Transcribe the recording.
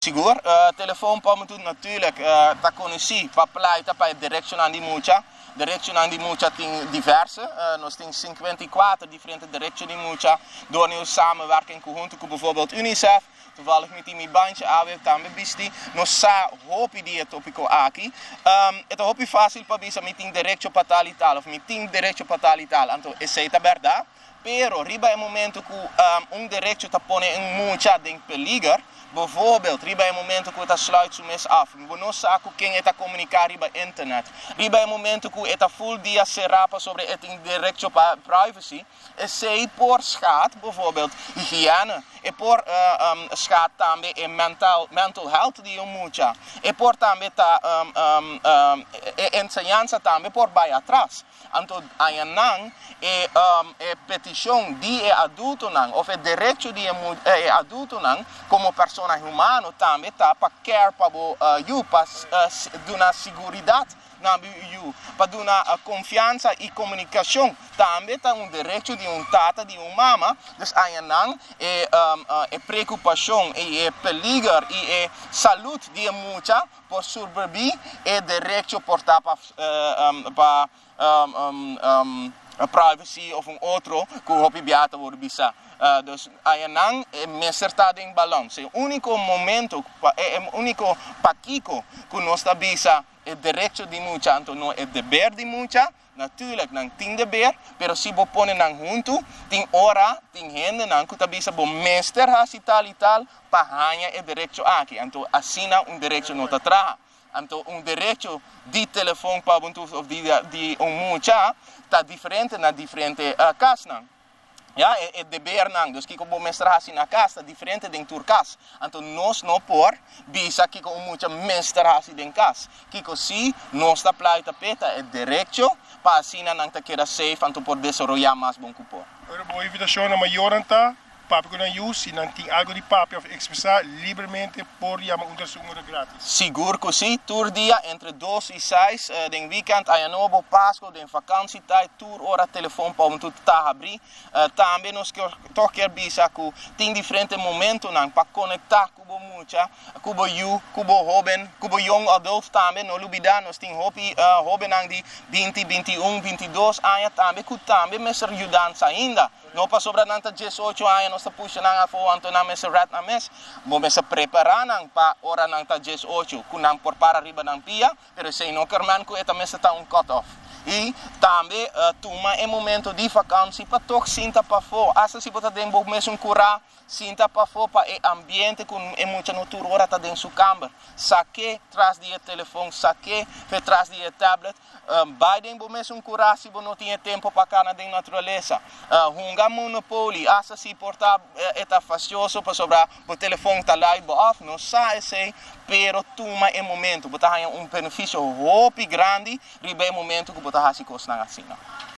Seguro, telefoon pa moet natuurlijk ta conheci pa pleita pa direcionando mucha, direcionando mucha tem diverse, nós tem 54 diferentes directions mucha, door nu samenwerking conjunto com bijvoorbeeld UNICEF, toevallig met die bandje AWF também bisti, nós sa hopi die topico aqui, é hopi fácil para bisa meeting direction patalital of meeting direction patalital, então essa é a verdade, pero riba é momento que direction ta pone mucha den peligro. Bijvoorbeeld, riba é momento que está sluit o mês af. Não sabe quem está comunicar riba internet. Riba é momento que está full dia serapa sobre het direito para privacy. E sei por schade, bijvoorbeeld, higiëne. E por schade também é mental health die mucha. E por também tá enseñança também por vai atrás. Então, aí é petição de adulto não, ou é direito de adulto não, como persona humana também tá para care para you para dar segurança na you, para dar confiança e comunicação também tá direito de tata de mama, dus aí não é preocupação é peligro e é saúde de muita por sobreviver é direito por tá para privacy of outro que o biata wordt bisa. Dus aí não é mecertado em balanço. O único momento, o único paquico que nós está bisa é direito de mucha, então não é dever de mucha. Natuurlijk, não tem dever, pero se você põe não junto, tem hora, tem gente não que está bisa bom mestre e tal, para ganhar é direito aqui. Então assina direito não está traga. Então, direito de telefone para de mucha está diferente na diferente casa. Ja, é dever não. Dus kiko mestrar assim na casa está diferente de tua casa. Então, nós não por bisa kiko mucha mestrar assim de casa. Kiko se nós está pleita peta é direito para assim não tá queira safe, então por desenvolver mais bom cupom. Agora, boa invitação na maioranta. Papi con aiuto, se não tem algo de papi of expressar livremente por uma undersökning grátis. Seguro que sim, todo dia entre 2 e 6, den weekend, a novo Páscoa, den vakantietijd, tour hora telefone para tu tá abrir. Também nós quer bisa que tem diferentes momentos para conectar com mucha, com you, com jovem, com young adult também, no lubida nós tem hopi jovem de 20, 21, 22 anos também, que também me ajudam ainda. Não para sobrar nanta 18 anos nós está puxando a foto então na mesa rat na mesa, vamos se preparar para hora nanta 18, que não por para riba não pia, pero se não quer man que esta mesa está cut off. E também toma é momento de vacância para tocar cinta para fora. Essa se você tem bom mesmo curar cinta para fora para o ambiente com é muita natura está dentro da câmara. Saque traz de telefone, saque traz de tablet. Vai bom mesmo curar se você não tem tempo para cá na natureza. Hunga monopoli, essa se portar é facioso para sobrar o telefone tá lá e off, não sai sei, pero toma é momento, você tem benefício grande, ribe momento que você está assim.